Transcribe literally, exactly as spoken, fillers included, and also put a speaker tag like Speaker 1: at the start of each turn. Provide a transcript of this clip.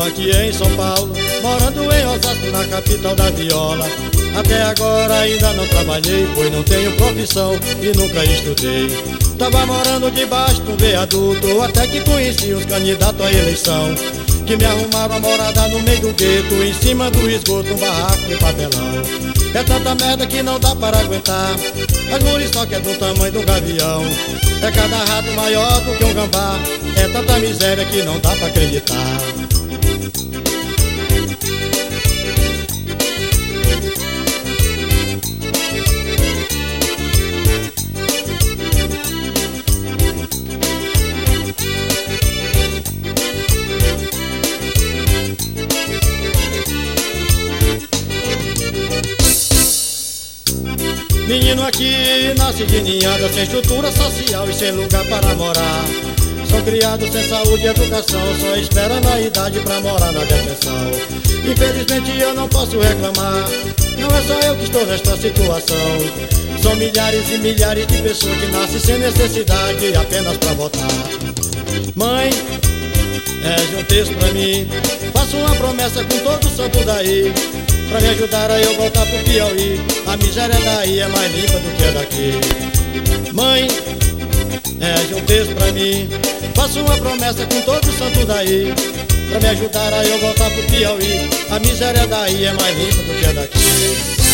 Speaker 1: aqui em São Paulo, morando em Osasco, na capital da viola. Até agora ainda não trabalhei, pois não tenho profissão e nunca estudei. Tava morando debaixo de um viaduto, até que conheci os candidatos à eleição, que me arrumaram a morada no meio do gueto, em cima do esgoto, um barraco de papelão. É tanta merda que não dá para aguentar, as muriçoca é do tamanho do gavião, é cada rato maior do que um gambá, é tanta miséria que não dá para acreditar. Menino aqui nasce de ninhada, sem estrutura social e sem lugar para morar. São criados sem saúde e educação, só esperam na idade pra morar na depressão. Infelizmente eu não posso reclamar, não é só eu que estou nesta situação. São milhares e milhares de pessoas que nascem sem necessidade, apenas pra votar. Mãe, reze um texto pra mim, faça uma promessa com todo santo daí, pra me ajudar a eu voltar pro Piauí. A miséria daí é mais limpa do que a daqui. Mãe, reze um texto pra mim, faça uma promessa com todo santo daí, pra me ajudar a eu voltar pro Piauí. A miséria daí é mais limpa do que a daqui.